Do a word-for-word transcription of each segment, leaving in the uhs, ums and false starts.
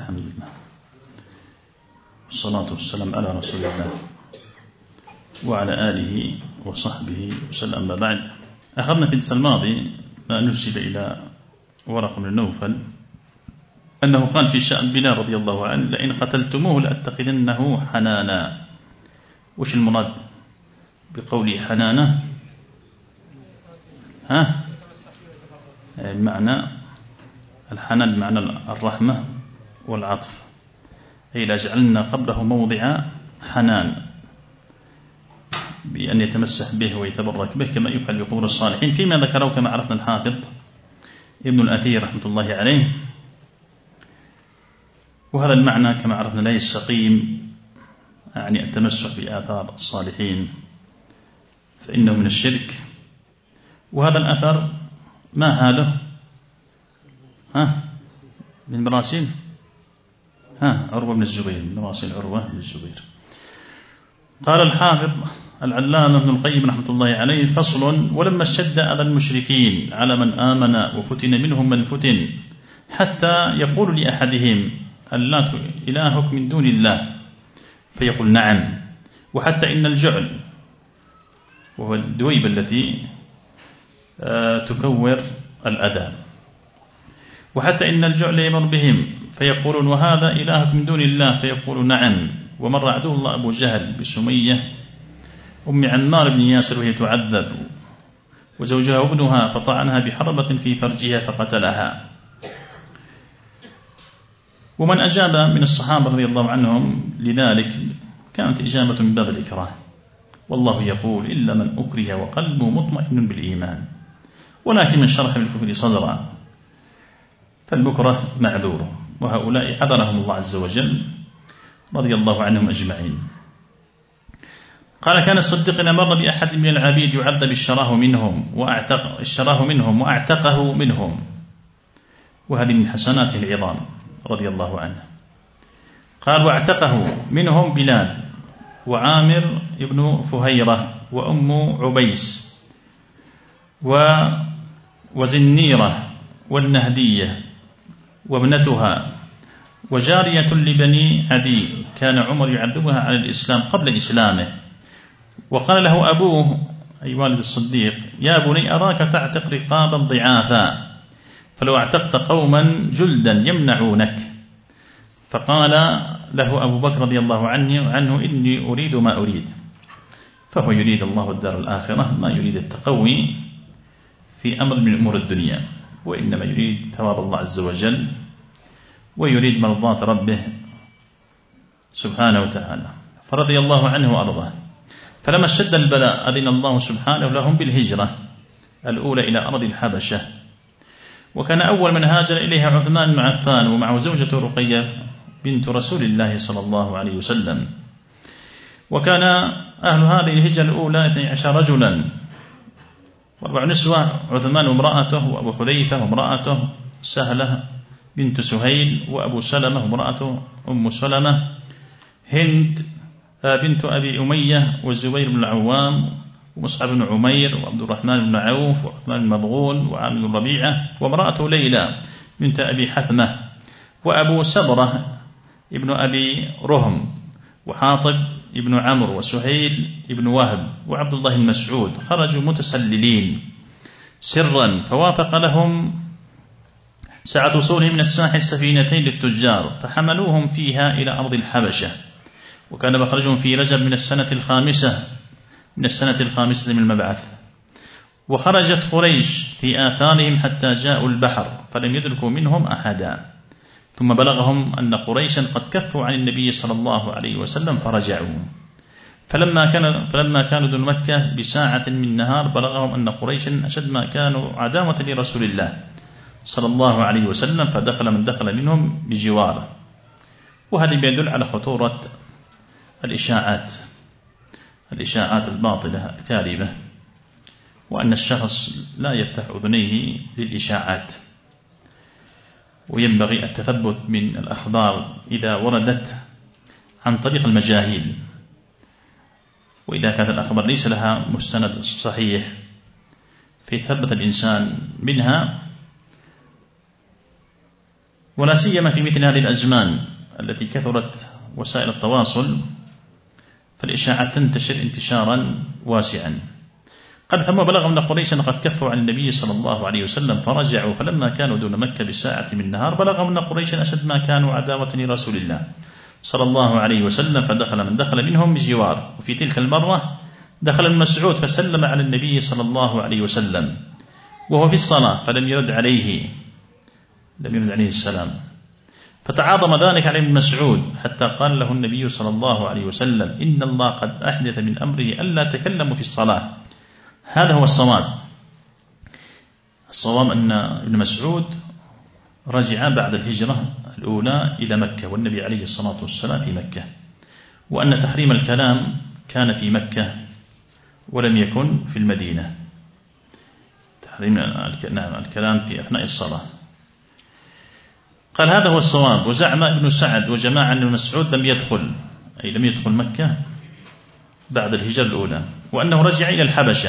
الحمد لله والصلاة والسلام على رسول الله وعلى آله وصحبه وسلم. أما بعد، أخذنا في الدرس الماضي ما نسب إلى ورقة بن نوفل أنه قال في شأن بلال رضي الله عنه: لئن قتلتموه لأتخذنه حنانا. وش المراد بقوله حنانا؟ ها؟ معنى الحنان بمعنى الرحمة والعطف، أي لجعلنا قبله موضع حنان بأن يتمسح به ويتبرك به كما يفعل بقبور الصالحين، فيما ذكره كما عرفنا الحافظ ابن الأثير رحمة الله عليه. وهذا المعنى كما عرفنا لا يستقيم، يعني التمسح بآثار الصالحين فإنه من الشرك. وهذا الأثر ما هذا؟ ها؟ من مراسيل ها عروة بن الزبير، من مراسيل عروة بن الزبير. قال الحافظ العلامة ابن القيم رحمة الله عليه: فصل: ولما اشتد على المشركين على من آمن وفتن منهم من فتن، حتى يقول لأحدهم: اللات إلهك من دون الله، فيقول: نعم. وحتى إن الجعل، وهو الدويبة التي تكور الأذى، وحتى إن الجعل يمر بهم فيقولون: وهذا إلهك من دون الله، فيقول: نعم. ومر عدو الله أبو جهل بسمية أم عمار بن ياسر وهي تعذب، وزوجها وابنها، فطعنها بحربة في فرجها فقتلها. ومن أجاب من الصحابة رضي الله عنهم لذلك كانت إجابة من باب الإكراه، والله يقول: إلا من أكره وقلبه مطمئن بالإيمان، ولكن من شرح بالكفر صدرا فالبكرة معذور. وهؤلاء عذرهم الله عز وجل رضي الله عنهم أجمعين. قال: كان الصديق إذا مر بأحد من العبيد يعذب اشتراه منهم وأعتق اشتراه منهم وأعتقه منهم، وهذه من حسناته العظام رضي الله عنه. قال: واعتقه منهم بلال وعامر ابن فهيرة وأم عبيس وزنيرة والنهدية وابنتها وجارية لبني عدي، كان عمر يعذبها على الإسلام قبل إسلامه. وقال له أبوه أي والد الصديق: يا بني أراك تعتق رقابا ضعافا، فلو اعتقت قوما جلدا يمنعونك. فقال له أبو بكر رضي الله عنه, عنه إني أريد ما أريد، فهو يريد الله الدار الآخرة، ما يريد التقوي في أمر من أمور الدنيا، وإنما يريد ثواب الله عز وجل ويريد مرضاة ربه سبحانه وتعالى. فرضي الله عنه وأرضاه. فلما اشتد البلاء أذن الله سبحانه لهم بالهجرة الأولى إلى أرض الحبشة، وكان أول من هاجر إليها عثمان بن عفان ومعه زوجته رقية بنت رسول الله صلى الله عليه وسلم. وكان أهل هذه الهجرة الأولى اثني عشر رجلا وأربع نسوة: عثمان وامرأته، وأبو حذيفة وامرأته سهلة بنت سهيل، وأبو سلمة وامرأته أم سلمة، هند بنت أبي أمية، والزبير بن العوام، ومصعب بن عمير، وعبد الرحمن بن عوف، وعثمان بن مضغون، وعامر بن ربيعة، وامرأته ليلى بنت أبي حثمة، وأبو سبرة ابن أبي رهم، وحاطب ابن عمرو، وسهيل ابن وهب، وعبد الله بن مسعود. خرجوا متسللين سرا، فوافق لهم ساعة وصولهم من الساحل سفينتين للتجار، فحملوهم فيها إلى أرض الحبشة. وكان مخرجهم في رجب من السنة الخامسة من السنة الخامسة من المبعث. وخرجت قريش في آثارهم حتى جاءوا البحر، فلم يدركوا منهم أحدا. ثم بلغهم أن قريشا قد كفوا عن النبي صلى الله عليه وسلم فرجعوا. فلما كان فلما كانوا دون مكة بساعة من نهار بلغهم أن قريشا أشد ما كانوا عداوة لرسول الله صلى الله عليه وسلم، فدخل من دخل منهم بجواره. وهذا يدل على خطورة الإشاعات الإشاعات الباطلة الكاذبة، وأن الشخص لا يفتح أذنيه للإشاعات، وينبغي التثبت من الأخبار إذا وردت عن طريق المجاهيل، وإذا كانت الأخبار ليس لها مستند صحيح فيثبت الإنسان منها ولا سيما في مثل هذه الأزمان التي كثرت وسائل التواصل، فالإشاعات تنتشر انتشارا واسعا. قال ثم بلغ من قريش قد كفوا عن النبي صلى الله عليه وسلم فرجعوا، فلما كانوا دون مكة بساعة من النهار بلغ من قريش أشد ما كانوا عداوة لرسول الله صلى الله عليه وسلم، فدخل من دخل منهم بجوار. وفي تلك المرة دخل ابن مسعود فسلم على النبي صلى الله عليه وسلم وهو في الصلاة فلم يرد عليه لم يرد عليه السلام، فتعاظم ذلك على ابن مسعود حتى قال له النبي صلى الله عليه وسلم إن الله قد أحدث من أمره ألا تكلموا في الصلاة. هذا هو الصواب. الصواب أن ابن مسعود رجع بعد الهجرة الأولى إلى مكة والنبي عليه الصلاة والسلام في مكة، وأن تحريم الكلام كان في مكة ولم يكن في المدينة، تحريم الكلام في أثناء الصلاة. قال هذا هو الصواب. وزعم ابن سعد وجماعة أن ابن مسعود لم يدخل أي لم يدخل مكة بعد الهجرة الأولى، وأنه رجع إلى الحبشة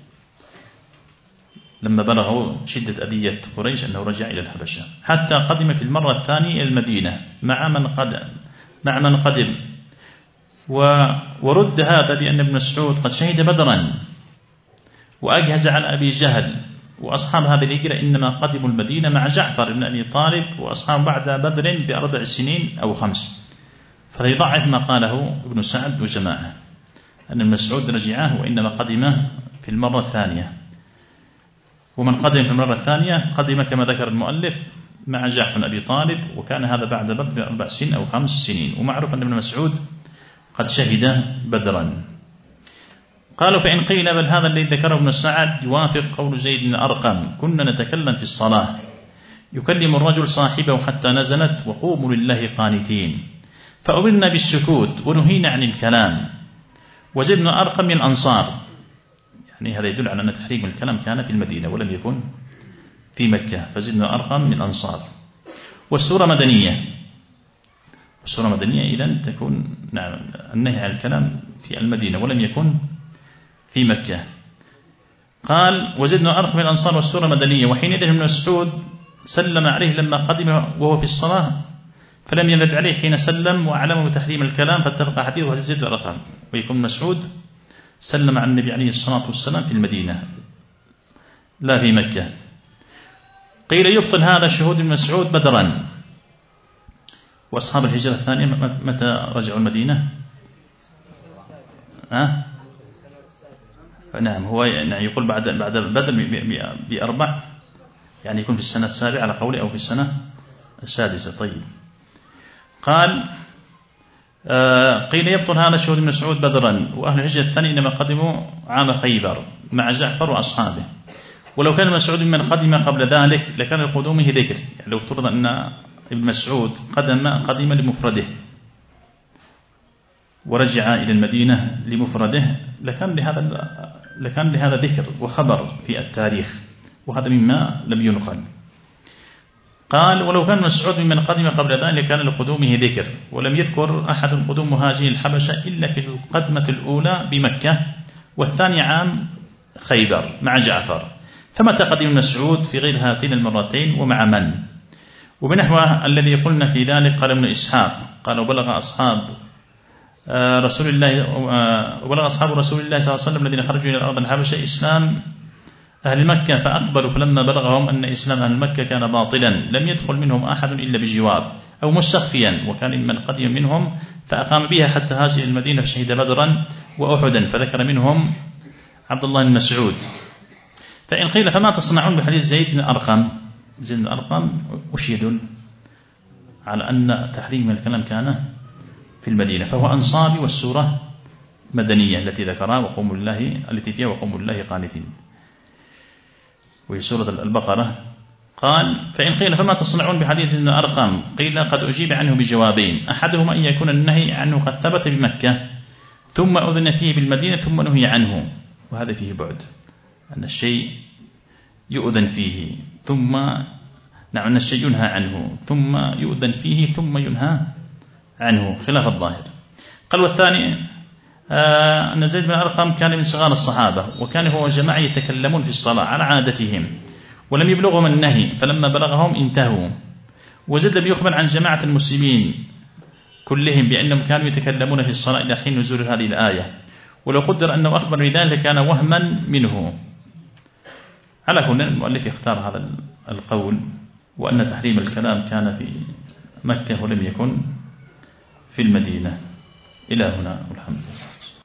لما بلغوا شدة أذية قريش أنه رجع إلى الحبشة حتى قدم في المرة الثانية إلى المدينة مع من قدم مع من قدم ورد هذا لأن ابن مسعود قد شهد بدرا وأجهز على أبي جهل، وأصحاب هذه الهجرة إنما قدموا المدينة مع جعفر بن أبي طالب وأصحاب بعد بدر بأربع سنين أو خمس، فيضعف ما قاله ابن سعد وجماعة أن ابن مسعود رجعه وإنما قدم في المرة الثانية. ومن قدم في المرة الثانية قدم كما ذكر المؤلف مع جعفر بن أبي طالب، وكان هذا بعد بدر بأربع سنين أو خمس سنين، ومعروف أن ابن مسعود قد شهد بدرا. قالوا فإن قيل بل هذا الذي ذكره ابن سعد يوافق قول زيد بن أرقم كنا نتكلم في الصلاة يكلم الرجل صاحبه حتى نزلت وقوموا لله قانتين، فأمرنا بالسكوت ونهينا عن الكلام. وزيد بن أرقم من الأنصار، يعني هذا يدل على أن تحريم الكلام كان في المدينة ولم يكن في مكة، فزيد بن أرقم من الأنصار. والسورة مدنية، السورة مدنية إذن تكون نعم النهي عن الكلام في المدينة ولم يكن في مكة. قال وزيد بن أرقم من الأنصار والسورة مدنية. وحينئذ ابن مسعود سلم عليه لما قدم وهو في الصلاة فلم يرد عليه حين سلم وأعلمه بتحريم الكلام، فاتفق حديث وحديث زيد بن أرقم. ويكون مسعود سلم على النبي عليه الصلاة والسلام في المدينة لا في مكة. قيل يبطل هذا شهود ابن مسعود بدرا. وأصحاب الهجرة الثانية متى رجعوا المدينة؟ أه؟ نعم هو يعني يقول بعد بعد بدر بأربع، يعني يكون في السنة السابعة على قوله أو في السنة السادسة. طيب قال آه قيل يبطل هذا شهود ابن مسعود بدرا. وأهل الهجرة الثانية إنما قدموا عام خيبر مع جعفر وأصحابه. ولو كان مسعود من قدم قبل ذلك لكان لقدومه ذكر، يعني لو افترض أن ابن مسعود قدم قدم لمفرده ورجع إلى المدينة لمفرده لكان لهذا لكان لهذا ذكر وخبر في التاريخ، وهذا مما لم ينقل. قال ولو كان مسعود ممن قدم قبل ذلك كان لقدومه ذكر، ولم يذكر أحد قدوم مهاجري الحبشة إلا في القدمة الأولى بمكة والثاني عام خيبر مع جعفر. فمتى قدم مسعود في غير هاتين المرتين ومع من؟ وبنحو الذي قلنا في ذلك قال ابن إسحاق قال وبلغ أصحاب رسول الله وبلغ أصحاب رسول الله صلى الله عليه وسلم الذين خرجوا إلى الأرض الحبشة إسلام أهل مكة فأقبلوا، فلما بلغهم أن إسلام أهل مكة كان باطلا لم يدخل منهم أحد إلا بجوار أو مستخفيا، وكان من قدم منهم فأقام بها حتى هاجر المدينة فشهد بدرا وأحدا، فذكر منهم عبد الله بن مسعود. فإن قيل فما تصنعون بحديث زيد بن أرقم؟ زيد بن أرقم وش يدل على أن تحريم الكلام كان في المدينة، فهو أنصاري والسورة مدنية التي ذكرها وقوم الله التي فيها وقوم الله قانتين، وهي سورة البقرة. قال فإن قيل فما تصنعون بحديث ابن أرقم؟ قيل قد أجيب عنه بجوابين، أحدهما أن يكون النهي عنه قد ثبت بمكة ثم أذن فيه بالمدينة ثم نهي عنه، وهذا فيه بعد أن الشيء يؤذن فيه ثم نعم أن الشيء ينهى عنه ثم يؤذن فيه ثم ينهى عنه خلاف الظاهر. قال والثاني آه أن زيد بن أرقم كان من صغار الصحابة، وكان هو جماعة يتكلمون في الصلاة على عادتهم ولم يبلغهم النهي، فلما بلغهم انتهوا. وزد لم يخبر عن جماعة المسلمين كلهم بأنهم كانوا يتكلمون في الصلاة إلى حين نزول هذه الآية، ولو قدر أنه أخبر بذلك كان وهما منه. على كل المؤلف اختار هذا القول، وأن تحريم الكلام كان في مكة ولم يكن في المدينة. إلى هنا والحمد لله.